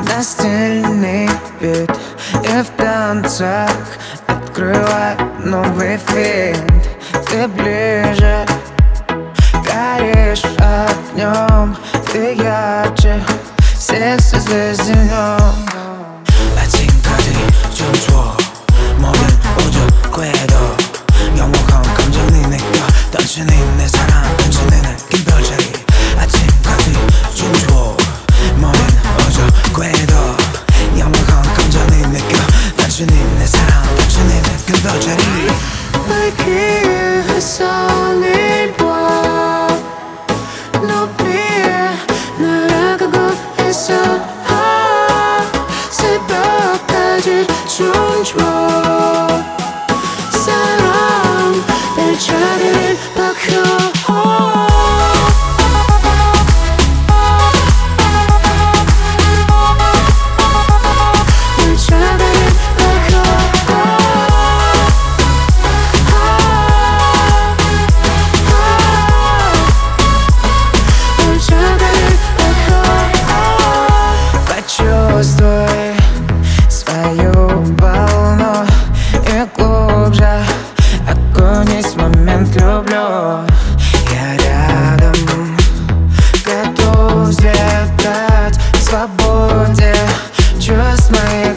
на стильный вид и в танцах открывай новый вид. Ты ближе, горишь огнем, ты ярче всех звезд днем. 아침까지 춤춰 모든 우주궤도 영원한 감정이 느껴 당신이 내 사랑 당신이 내 김별자리 아침까지 춤춰 모든 우주궤도 영원한 감정이 느껴 당신이 내 사랑 당신이 내 김별자리 밝히면서 늘 봐 높이 날아가고 있어 새벽까지 춤춰 사랑 별자리를 밝혀 Почувствуй свою волну и глубже окунись в момент, люблю. Я рядом, готов взлетать в свободе чувств моих.